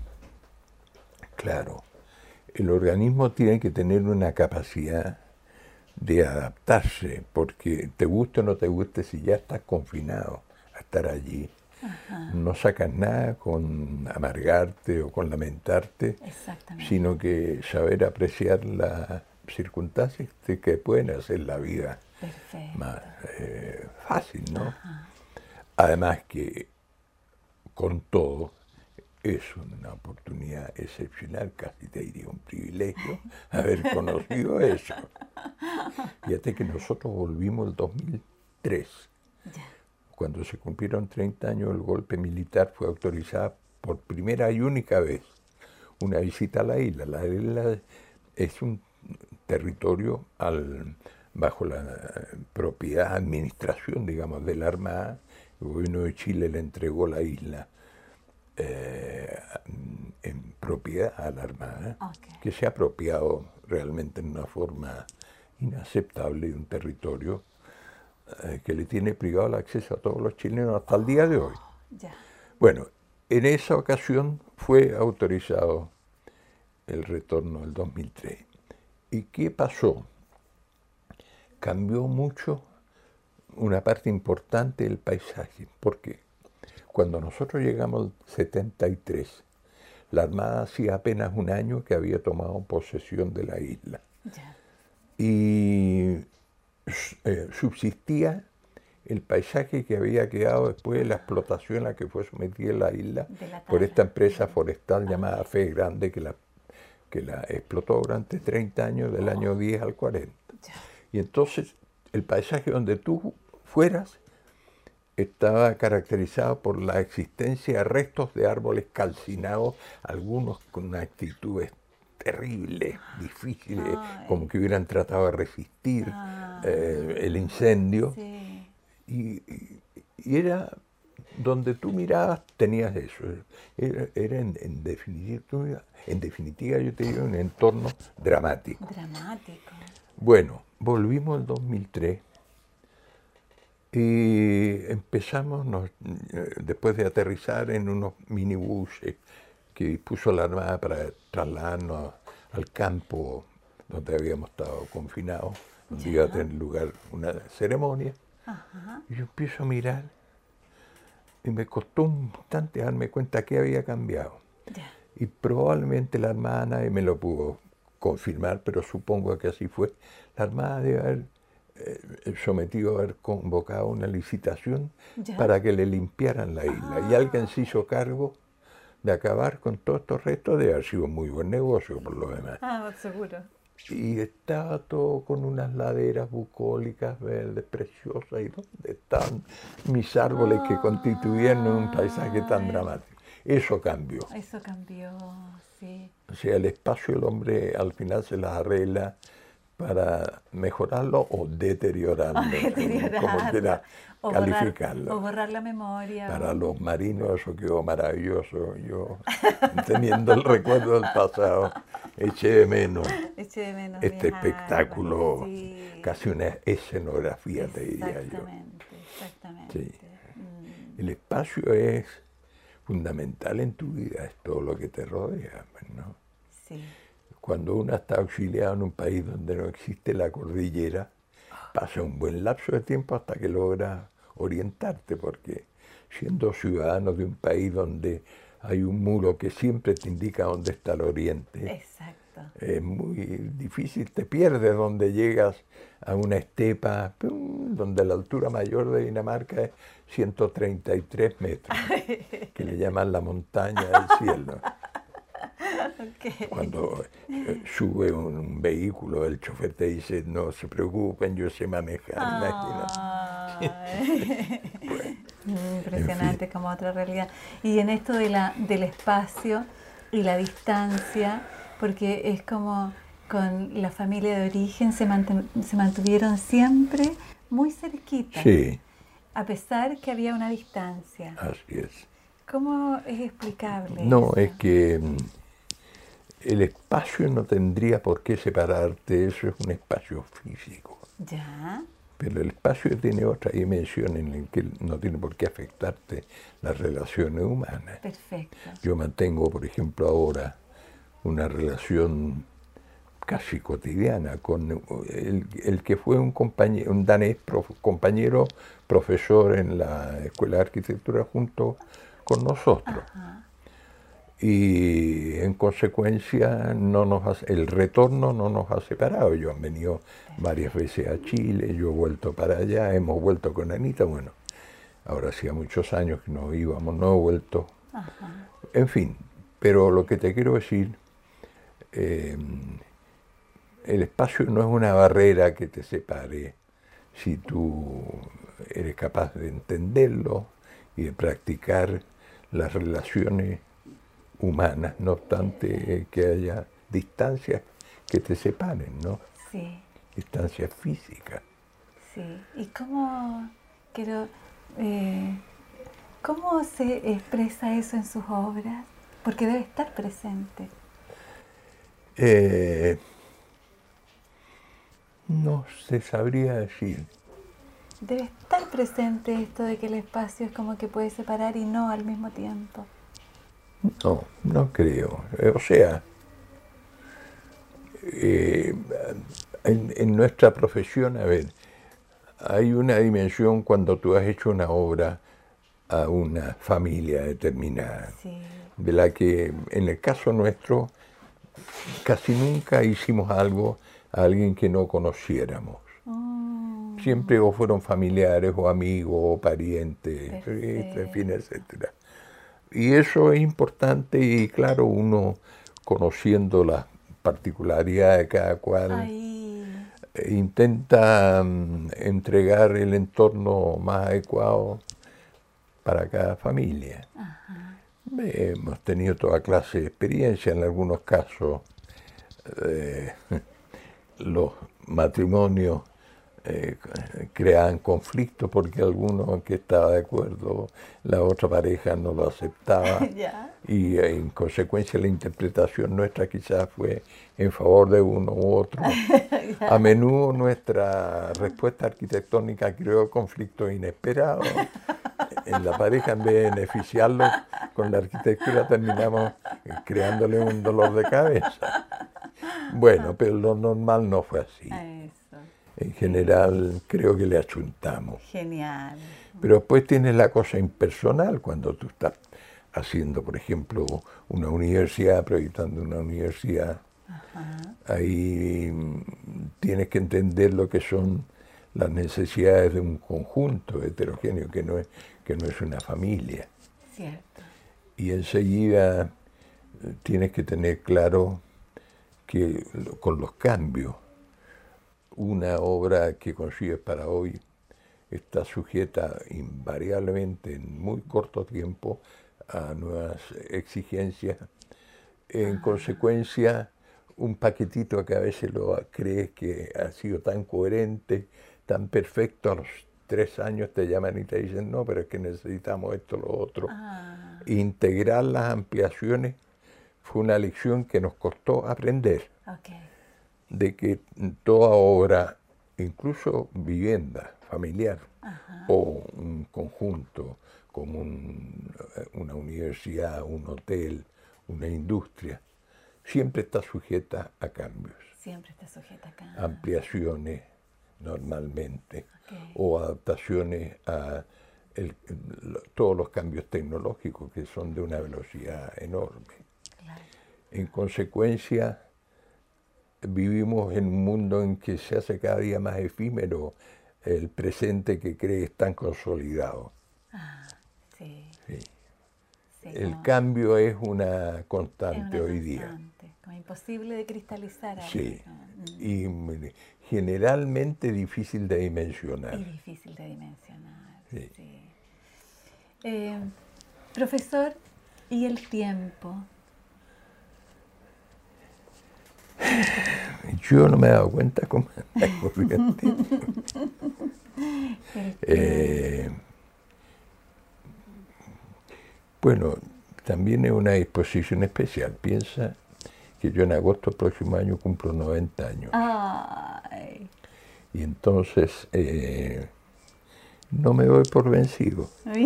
claro, el organismo tiene que tener una capacidad de adaptarse, porque te guste o no te guste, si ya estás confinado a estar allí, ajá, no sacas nada con amargarte o con lamentarte, sino que saber apreciar las circunstancias que pueden hacer la vida perfecto, más eh, fácil, ¿no? Ajá. Además que, con todo, es una oportunidad excepcional, casi te diría un privilegio, haber conocido eso. Fíjate que nosotros volvimos el dos mil tres. Ya. Cuando se cumplieron treinta años del golpe militar, fue autorizada por primera y única vez una visita a la isla. La isla es un territorio al, bajo la propiedad, administración, digamos, de la Armada. El gobierno de Chile le entregó la isla eh, en propiedad a la Armada, Okay. que se ha apropiado realmente en una forma inaceptable de un territorio eh, que le tiene privado el acceso a todos los chilenos hasta el día de hoy. Ya. Bueno, en esa ocasión fue autorizado el retorno del dos mil tres. ¿Y qué pasó? Cambió mucho una parte importante del paisaje. ¿Por qué? Cuando nosotros llegamos al setenta y tres, la Armada hacía apenas un año que había tomado posesión de la isla. Ya. Y eh, subsistía el paisaje que había quedado después de la explotación a la que fue sometida la isla la por tala. esta empresa forestal llamada Fe Grande, que la, que la explotó durante treinta años, del año diez al cuarenta. Ya. Y entonces el paisaje donde tú fueras estaba caracterizado por la existencia de restos de árboles calcinados, algunos con una actitud terribles, difíciles, Ay. como que hubieran tratado de resistir Ah. eh, el incendio. Sí. Y, y- y era donde tú mirabas, tenías eso. Era, era en, en definitiva, en definitiva, yo te digo, un entorno dramático. Dramático. Bueno, volvimos el dos mil tres y empezamos, nos- eh, después de aterrizar en unos minibuses que dispuso la Armada para trasladarnos al campo donde habíamos estado confinados, donde Ya. iba a tener lugar una ceremonia. Ajá. Y yo empiezo a mirar y me costó un instante darme cuenta que había cambiado. Ya. Y probablemente la Armada, nadie me lo pudo confirmar, pero supongo que así fue. La Armada debe haber eh, sometido, haber convocado una licitación Ya. para que le limpiaran la isla. Y alguien se hizo cargo de acabar con todos estos restos, de haber sido un muy buen negocio por lo demás. Ah, seguro. Y estaba todo con unas laderas bucólicas verdes, preciosas, y dónde estaban mis árboles que constituían un paisaje tan Ay. dramático. Eso cambió. Eso cambió, sí. O sea, el espacio el hombre al final se las arregla para mejorarlo o deteriorarlo, Deteriorarlo. como quiera O borrar, calificarlo. o borrar la memoria. Para o- los marinos eso quedó maravilloso. Yo, teniendo el recuerdo del pasado, eché de menos Eché de menos este mis espectáculo, árboles, sí. casi una escenografía, te diría yo. Exactamente, exactamente. Sí. Mm, El espacio es fundamental en tu vida, es todo lo que te rodea, ¿no? sí. Cuando uno está auxiliado en un país donde no existe la cordillera, pasa un buen lapso de tiempo hasta que logras orientarte, porque siendo ciudadano de un país donde hay un muro que siempre te indica dónde está el oriente, Exacto. es muy difícil, te pierdes donde llegas a una estepa, ¡pum!, donde la altura mayor de Dinamarca es ciento treinta y tres metros, que le llaman la montaña del cielo. Ok. Cuando eh, sube un, un vehículo, el chofer te dice, no se preocupen, yo sé manejar, imagínate. Ay. Impresionante, como otra realidad. Y en esto de la, del espacio y la distancia, porque es como con la familia de origen se, manten- se mantuvieron siempre muy cerquita, Sí, a pesar que había una distancia. así es. ¿Cómo es explicable No, eso? es que mm, el espacio no tendría por qué separarte, eso es un espacio físico. Ya, Pero el espacio tiene otra dimensión en la que no tiene por qué afectarte las relaciones humanas. perfecto. Yo mantengo, por ejemplo, ahora una relación casi cotidiana con el, el que fue un compañero, un danés prof, compañero profesor en la Escuela de Arquitectura junto con nosotros. Ajá. Y en consecuencia no nos ha, el retorno no nos ha separado. Yo han venido varias veces a Chile, yo he vuelto para allá, hemos vuelto con Anita. Bueno, ahora hacía muchos años que no íbamos, no he vuelto Ajá. En fin, pero lo que te quiero decir, eh, el espacio no es una barrera que te separe si tú eres capaz de entenderlo y de practicar las relaciones humanas, no obstante que haya distancias que te separen, ¿no? Sí. Distancias físicas. Sí. ¿Y cómo, quiero, eh, cómo se expresa eso en sus obras? Porque debe estar presente. Eh, no se sabría decir. Debe estar presente esto de que el espacio es como que puede separar y no al mismo tiempo. No, no creo. O sea, eh, en, en nuestra profesión, a ver, hay una dimensión cuando tú has hecho una obra a una familia determinada, Sí. de la que en el caso nuestro casi nunca hicimos algo a alguien que no conociéramos. Oh. Siempre o fueron familiares o amigos o parientes, Perfecto. en fin, etcétera. Y eso es importante y claro, uno conociendo las particularidades de cada cual, Ahí. intenta um, entregar el entorno más adecuado para cada familia. Ajá. Eh, hemos tenido toda clase de experiencia, en algunos casos eh, los matrimonios eh, creaban conflictos porque alguno que estaba de acuerdo, la otra pareja no lo aceptaba. Ya. Y eh, en consecuencia la interpretación nuestra quizás fue en favor de uno u otro. A menudo nuestra respuesta arquitectónica creó conflictos inesperados. En la pareja, en vez de beneficiarlo con la arquitectura, terminamos creándole un dolor de cabeza. Bueno, pero lo normal no fue así. Eso. En general creo que le achuntamos. Genial. Pero después tienes la cosa impersonal, cuando tú estás haciendo, por ejemplo, una universidad, proyectando una universidad. Ajá. Ahí tienes que entender lo que son las necesidades de un conjunto heterogéneo, que no es, que no es una familia. Cierto. Y enseguida tienes que tener claro que con los cambios, una obra que concibes para hoy está sujeta invariablemente en muy corto tiempo a nuevas exigencias. En ah. consecuencia, un paquetito que a veces lo crees que ha sido tan coherente, tan perfecto, a los tres años te llaman y te dicen, no, pero es que necesitamos esto, lo otro. Ah. Integrar las ampliaciones fue una lección que nos costó aprender. Okay. De que toda obra, incluso vivienda familiar, ajá, o un conjunto como un, una universidad, un hotel, una industria, siempre está sujeta a cambios. Siempre está sujeta a cambios. Ampliaciones normalmente, okay, o adaptaciones a el, todos los cambios tecnológicos que son de una velocidad enorme. Claro. En consecuencia, vivimos en un mundo en que se hace cada día más efímero el presente que crees tan consolidado. Ah, sí. Sí. Sí, el como, cambio es una constante es una hoy constante, día. Como imposible de cristalizar. Sí, mm. y generalmente difícil de dimensionar. Y difícil de dimensionar, sí. sí. Eh, profesor, ¿y el tiempo? Yo no me he dado cuenta cómo ocurrió el tiempo. eh, bueno, también es una disposición especial. Piensa que yo en agosto del próximo año cumplo noventa años. Ay. Y entonces eh, no me doy por vencido.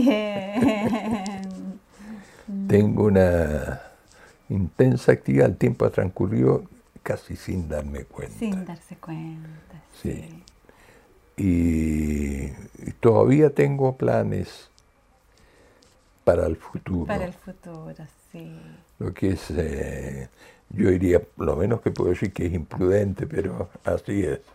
Bien. Tengo una intensa actividad. El tiempo ha transcurrido casi sin darme cuenta. Sin darse cuenta, sí. sí. Y, y todavía tengo planes para el futuro. Para el futuro, sí. Lo que es, eh, yo diría, lo menos que puedo decir que es imprudente, pero así es.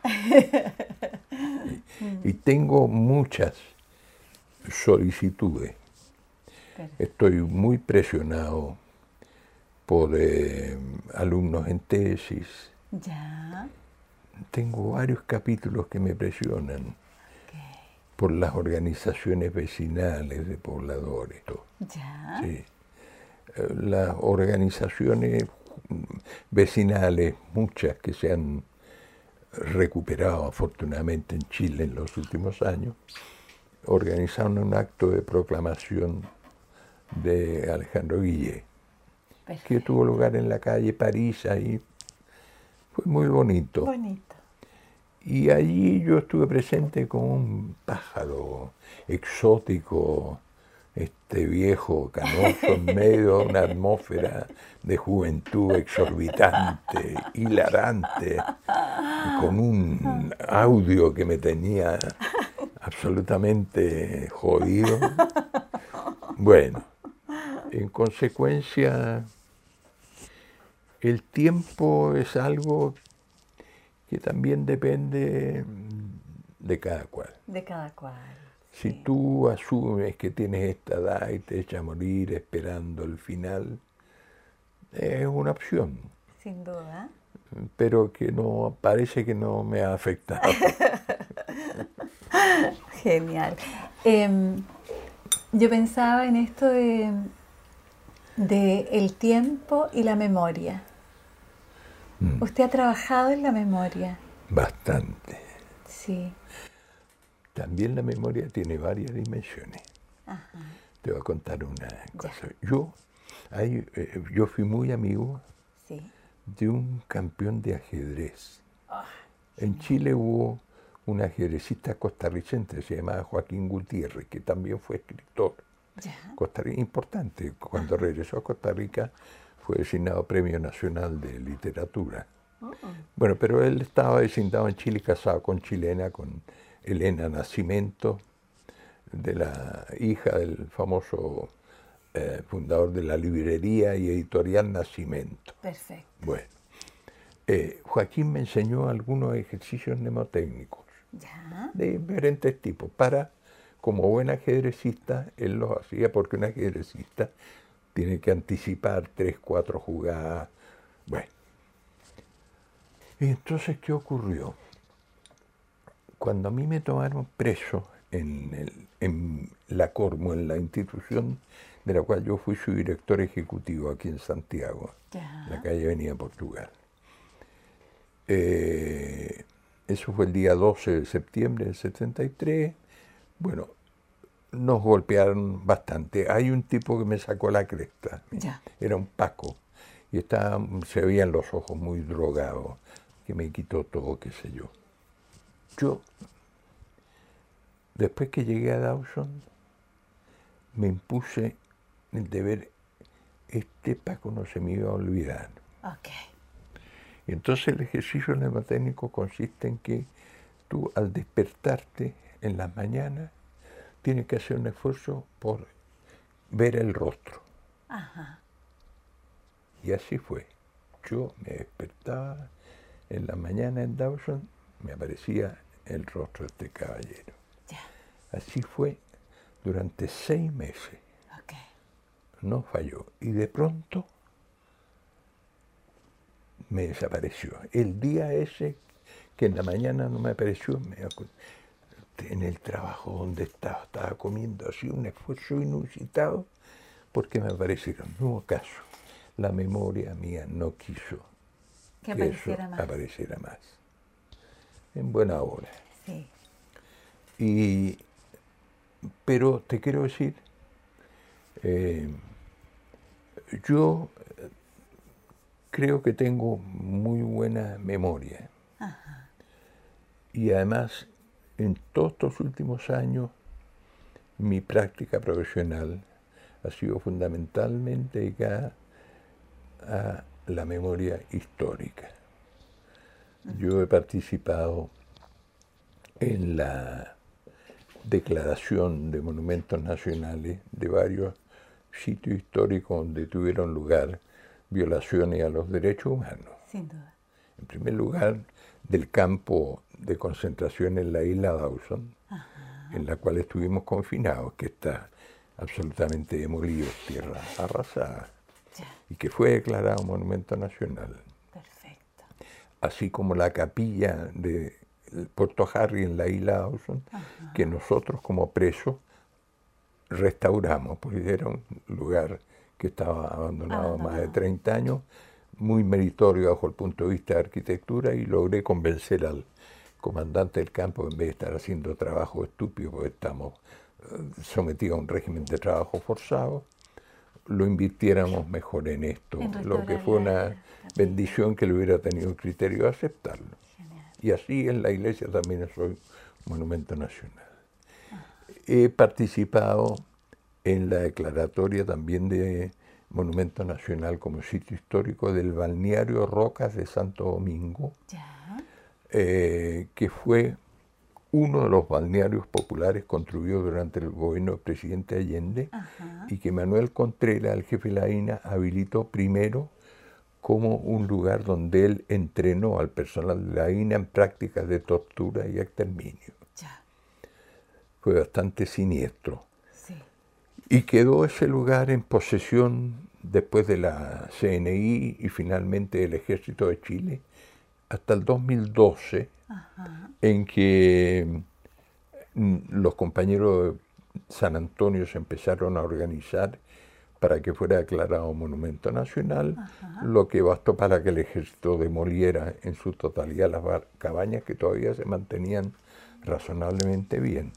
y, y tengo muchas solicitudes. Perfecto. Estoy muy presionado por eh, alumnos en tesis. Ya. Tengo varios capítulos que me presionan Okay. por las organizaciones vecinales de pobladores. Ya. Sí. Eh, Las organizaciones vecinales, muchas que se han recuperado afortunadamente en Chile en los últimos años, organizaron un acto de proclamación de Alejandro Guillé, Perfecto. que tuvo lugar en la calle París, ahí fue muy bonito. Bonito. Y allí yo estuve presente como un pájaro exótico, este viejo, canoso, en medio de una atmósfera de juventud exorbitante, hilarante, con un audio que me tenía absolutamente jodido. Bueno, en consecuencia, el tiempo es algo que también depende de cada cual. De cada cual. Si Sí. tú asumes que tienes esta edad y te echas a morir esperando el final, es una opción, Sin duda. pero que no parece que no me ha afectado. Genial. Eh, yo pensaba en esto de, de el tiempo y la memoria. Mm, Usted ha trabajado en la memoria. Bastante. Sí. También la memoria tiene varias dimensiones. Ajá. Te voy a contar una cosa. Yo, ahí, eh, yo fui muy amigo Sí. de un campeón de ajedrez. Ah, En Chile hubo un ajedrecista costarricense, se llamaba Joaquín Gutiérrez, que también fue escritor. ya. Costa Rica, importante. Cuando regresó a Costa Rica fue designado Premio Nacional de Literatura. Oh, Bueno, pero él estaba designado en Chile, casado con chilena, con Elena Nascimento, de la hija del famoso eh, fundador de la librería y editorial Nascimento. perfecto. Bueno, eh, Joaquín me enseñó algunos ejercicios mnemotécnicos Ya. de diferentes tipos. Para, como buen ajedrecista, él los hacía porque un ajedrecista tiene que anticipar tres, cuatro jugadas. Bueno, y entonces, ¿qué ocurrió? Cuando a mí me tomaron preso en, el, en la Cormo, en la institución de la cual yo fui su director ejecutivo aquí en Santiago, Ya. en la calle Avenida Portugal. Eh, eso fue el día doce de septiembre del setenta y tres. Bueno, nos golpearon bastante. Hay un tipo que me sacó la cresta. Ya. Era un Paco. Y estaba, se veían los ojos muy drogados, que me quitó todo, qué sé yo. Yo, después que llegué a Dawson, me impuse el deber, este Paco no se me iba a olvidar. Ok. Y entonces el ejercicio mnemotécnico consiste en que tú al despertarte en las mañanas tienes que hacer un esfuerzo por ver el rostro. Ajá. Y así fue. Yo me despertaba en la mañana en Dawson, me aparecía el rostro de este caballero. Ya. Así fue durante seis meses. Ok. No falló. Y de pronto me desapareció. El día ese que en la mañana no me apareció, me acu- en el trabajo donde estaba, estaba comiendo así un esfuerzo inusitado porque me aparecieron. No hubo caso. La memoria mía no quiso Que que eso apareciera más. apareciera más. En buena hora. Sí. Y, pero te quiero decir, eh, yo eh, creo que tengo muy buena memoria. Ajá. Y además, en todos estos últimos años, mi práctica profesional ha sido fundamentalmente dedicada a la memoria histórica. Yo he participado en la declaración de monumentos nacionales de varios sitios históricos donde tuvieron lugar violaciones a los derechos humanos. Sin duda. En primer lugar, del campo de concentración en la isla Dawson, Ajá. en la cual estuvimos confinados, que está absolutamente demolido, tierra arrasada, Ya. y que fue declarado monumento nacional. Perfecto. Así como la capilla de Puerto Harry en la isla Dawson, Ajá. que nosotros como presos restauramos, porque era un lugar que estaba abandonado, Abandonado. más de treinta años, muy meritorio bajo el punto de vista de arquitectura, y logré convencer al comandante del campo, en vez de estar haciendo trabajo estúpido, porque estamos eh, sometidos a un régimen de trabajo forzado, lo invirtiéramos mejor en esto, En lo que restaurar fue la una capilla. bendición que le hubiera tenido el criterio de aceptarlo. Genial. Y así en la iglesia también soy monumento nacional. He participado en la declaratoria también de monumento nacional como sitio histórico del balneario Rocas de Santo Domingo, Ya. eh, que fue uno de los balnearios populares construidos durante el gobierno del presidente Allende, Ajá. y que Manuel Contreras, el jefe de la I N A, habilitó primero como un lugar donde él entrenó al personal de la I N A en prácticas de tortura y exterminio. Ya. Fue bastante siniestro. Sí. Y quedó ese lugar en posesión después de la C N I y finalmente del Ejército de Chile hasta el dos mil doce, Ajá. en que mm, los compañeros de San Antonio se empezaron a organizar para que fuera declarado monumento nacional, Ajá. lo que bastó para que el ejército demoliera en su totalidad las bar- cabañas que todavía se mantenían razonablemente bien.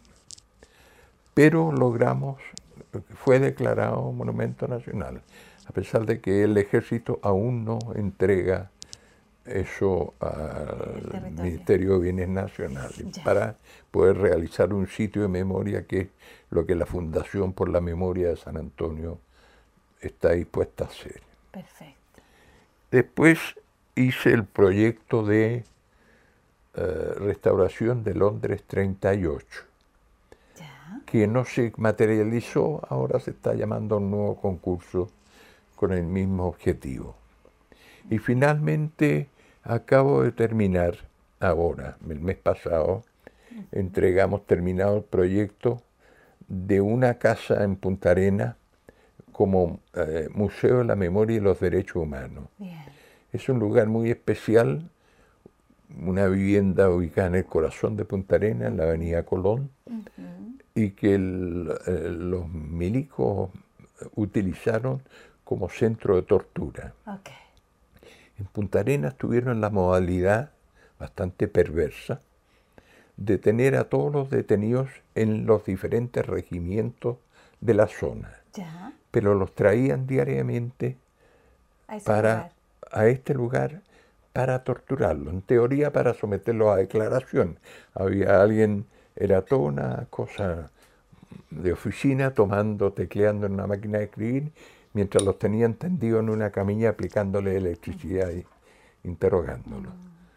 Pero logramos, fue declarado monumento nacional, a pesar de que el ejército aún no entrega eso El al territorio. Ministerio de Bienes Nacionales Ya. para poder realizar un sitio de memoria, que es lo que la Fundación por la Memoria de San Antonio está dispuesta a hacer. Perfecto. Después hice el proyecto de eh, restauración de Londres treinta y ocho, Ya. que no se materializó. Ahora se está llamando a un nuevo concurso con el mismo objetivo. Y finalmente acabo de terminar, ahora, el mes pasado, entregamos terminado el proyecto de una casa en Punta Arenas como eh, Museo de la Memoria y los Derechos Humanos. Bien. Es un lugar muy especial, una vivienda ubicada en el corazón de Punta Arenas, en la avenida Colón, Ujú. y que el, eh, los milicos utilizaron como centro de tortura. Ok. En Punta Arenas tuvieron la modalidad bastante perversa de tener a todos los detenidos en los diferentes regimientos de la zona, Ya. pero los traían diariamente A ese para, lugar. a este lugar para torturarlo, en teoría para someterlo a declaración. Había alguien, era toda una cosa de oficina, tomando, tecleando en una máquina de escribir, mientras los tenían tendidos en una camilla aplicándole electricidad y interrogándolos.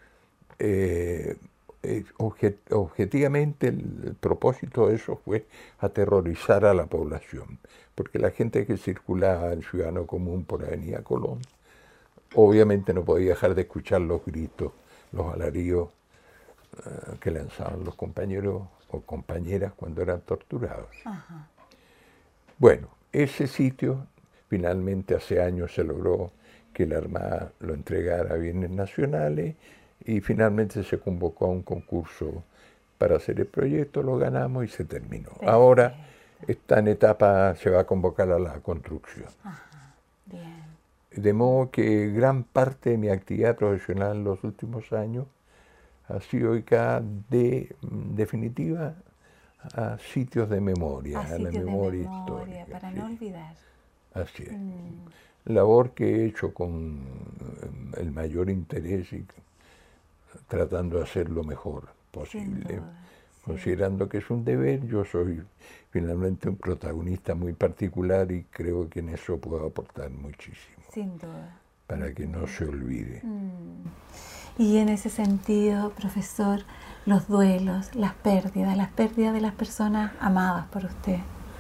Eh, eh, obje- objetivamente el, el propósito de eso fue aterrorizar a la población, porque la gente que circulaba, el ciudadano común por Avenida Colón, obviamente no podía dejar de escuchar los gritos, los alaridos eh, que lanzaban los compañeros o compañeras cuando eran torturados. Ajá. Bueno, ese sitio finalmente hace años se logró que la Armada lo entregara a Bienes Nacionales, y finalmente se convocó a un concurso para hacer el proyecto, lo ganamos y se terminó. Perfecto. Ahora está en etapa, se va a convocar a la construcción. Ajá. Bien. De modo que gran parte de mi actividad profesional en los últimos años ha sido dedicada de, en definitiva, a sitios de memoria, A a, la sitios de memoria, memoria, histórica. para sí. no olvidar. Así es. Mm. Labor que he hecho con eh, el mayor interés y tratando de hacer lo mejor Sin posible, duda. Sí. considerando que es un deber. Yo soy finalmente un protagonista muy particular y creo que en eso puedo aportar muchísimo Sin duda. para que no se olvide. Mm. Y en ese sentido, profesor, los duelos, las pérdidas, las pérdidas de las personas amadas por usted.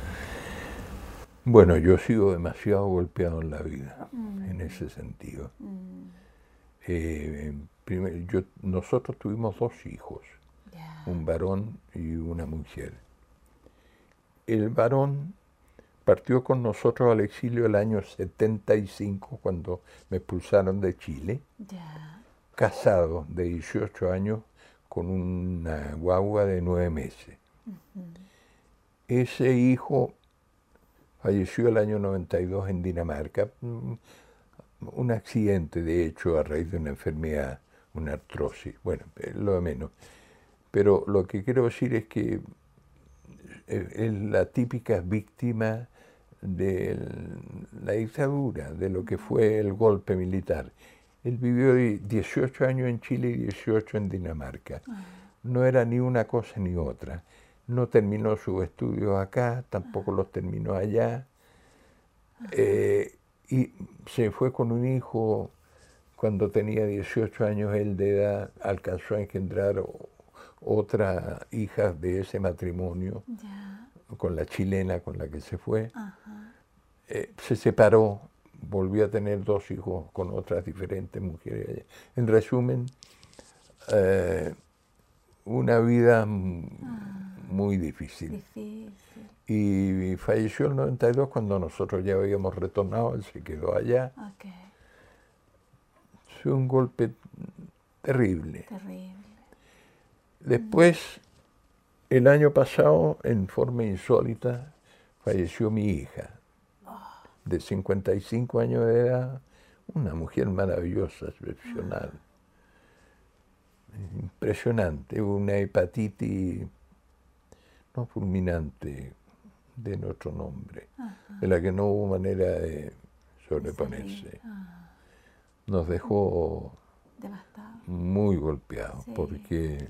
Bueno, yo sigo demasiado golpeado en la vida, Mm. en ese sentido. Mm. Eh, primero, yo, nosotros tuvimos dos hijos, Ya. un varón y una mujer. El varón partió con nosotros al exilio el año setenta y cinco, cuando me expulsaron de Chile, Ya. casado de dieciocho años con una guagua de nueve meses. Ujú. Ese hijo falleció el año noventa y dos en Dinamarca, un accidente de hecho a raíz de una enfermedad, una artrosis, bueno, lo de menos. Pero lo que quiero decir es que es la típica víctima de la dictadura, de lo que fue el golpe militar. Él vivió dieciocho años en Chile y dieciocho en Dinamarca. No era ni una cosa ni otra. No terminó sus estudios acá, tampoco los terminó allá. Eh, y se fue con un hijo cuando tenía dieciocho años él de edad, alcanzó a engendrar otra hija de ese matrimonio, Ya. con la chilena con la que se fue. Ajá. Eh, se separó, volvió a tener dos hijos con otras diferentes mujeres. En resumen, eh, una vida m- muy difícil. Difícil. Y falleció el noventa y dos cuando nosotros ya habíamos retornado, él se quedó allá. Ok. Fue un golpe terrible. Terrible. Después, el año pasado, en forma insólita, falleció mi hija, de cincuenta y cinco años de edad, una mujer maravillosa, excepcional, impresionante, una hepatitis no fulminante de nuestro nombre, de la que no hubo manera de sobreponerse. Ah, Nos dejó devastado. muy golpeados, Sí. porque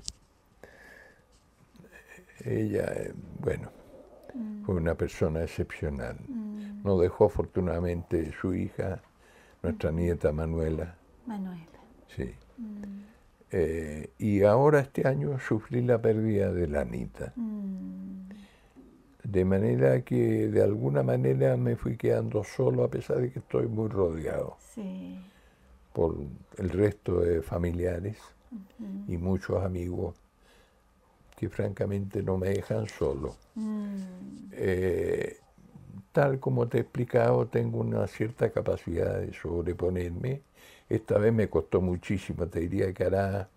ella, eh, bueno, fue una persona excepcional. Mm. Nos dejó afortunadamente su hija, nuestra nieta Manuela, Manuela. sí. Mm. Eh, y ahora este año sufrí la pérdida de la Anita. Mm. De manera que de alguna manera me fui quedando solo, a pesar de que estoy muy rodeado Sí. por el resto de familiares Ujú. y muchos amigos que francamente no me dejan solo. Mm. Eh, tal como te he explicado, tengo una cierta capacidad de sobreponerme. Esta vez me costó muchísimo, te diría que hará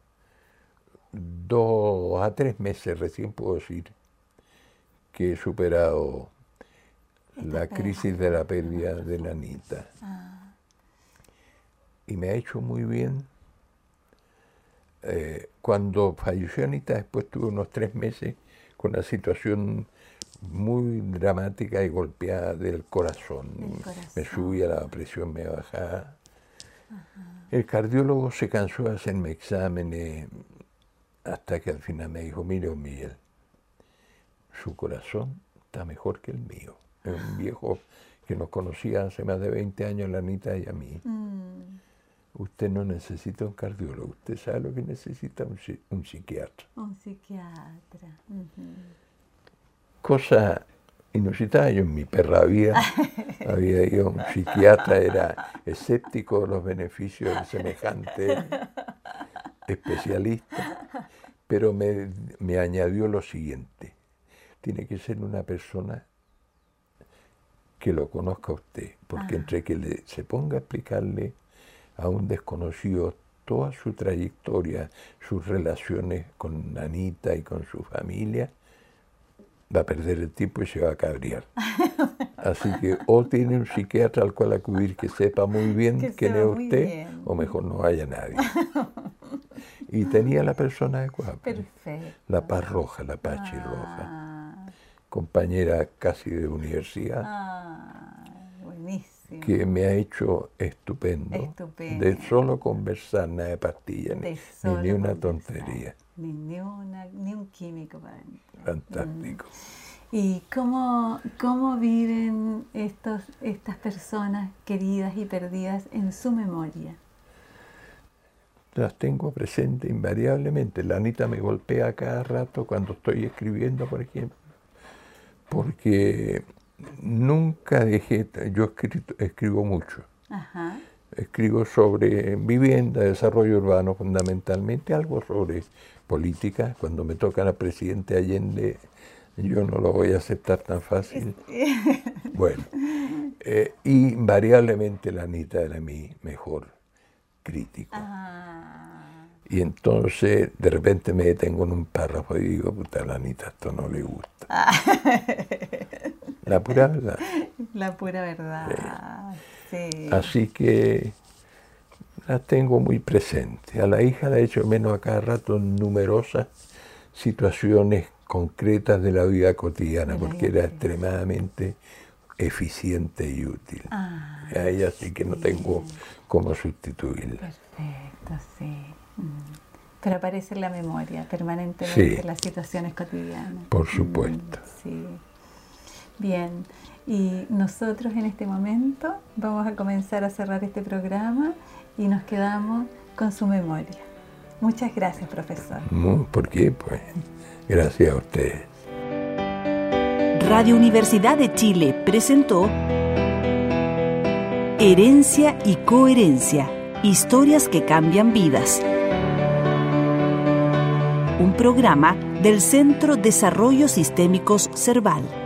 dos a tres meses, recién puedo decir, que he superado la Esta crisis de la pérdida de la Anita. Ah. Y me ha hecho muy bien. Eh, cuando falleció Anita, después tuve unos tres meses con una situación muy dramática y golpeada del corazón. Del corazón. Me subía la presión, me bajaba. El cardiólogo se cansó de hacerme exámenes hasta que al final me dijo, mire, don Miguel, su corazón está mejor que el mío. Es un viejo que nos conocía hace más de veinte años, la Anita y a mí. Mm. Usted no necesita un cardiólogo, usted sabe lo que necesita un, psi- un psiquiatra. Un psiquiatra. Ujú. Cosa inusitada, yo en mi perra vida había ido a un psiquiatra, era escéptico de los beneficios de semejante especialista, pero me, me añadió lo siguiente, tiene que ser una persona que lo conozca a usted, porque Ah. entre que le, se ponga a explicarle a un desconocido toda su trayectoria, sus relaciones con Anita y con su familia, va a perder el tiempo y se va a cabrear. Así que o tiene un psiquiatra al cual acudir que sepa muy bien Que quién sepa es muy usted, bien. o mejor no haya nadie. Y tenía la persona adecuada. Perfecto. La Paz Roja, la Pachi Roja, Ah, compañera casi de universidad, ah, buenísimo. que me ha hecho estupendo, Estupendo. de solo conversar, nada de pastillas, ni, De ni, solo ni una conversar. tontería. Ni, ni, una, ni un químico para mí. Fantástico. ¿Y cómo, cómo viven estos, estas personas queridas y perdidas en su memoria? Las tengo presentes invariablemente. La Anita me golpea cada rato cuando estoy escribiendo, por ejemplo, porque nunca dejé, yo escrito, escribo mucho. Ajá. Escribo sobre vivienda, desarrollo urbano fundamentalmente, algo sobre política. Cuando me tocan al presidente Allende, Yo no lo voy a aceptar tan fácil. Bueno, eh, invariablemente la Anita era mi mejor crítico. Ah. Y entonces de repente me detengo en un párrafo y digo, puta, a la Anita esto no le gusta. Ah. La pura verdad. La pura verdad. Sí. Sí. Así que la tengo muy presente. A la hija la he hecho menos a cada rato en numerosas situaciones concretas de la vida cotidiana, de la porque vida era extremadamente eficiente y útil. Ah, A ella sí que no tengo cómo sustituirla. perfecto, sí. Mm. Pero aparece en la memoria permanentemente Sí. en las situaciones cotidianas. Por supuesto. Mm, sí. Bien, y nosotros en este momento vamos a comenzar a cerrar este programa y nos quedamos con su memoria. Muchas gracias, profesor. ¿Por qué? Pues gracias a ustedes. Radio Universidad de Chile presentó Herencia y Coherencia, historias que cambian vidas. Un programa del Centro Desarrollos Sistémicos Cerval.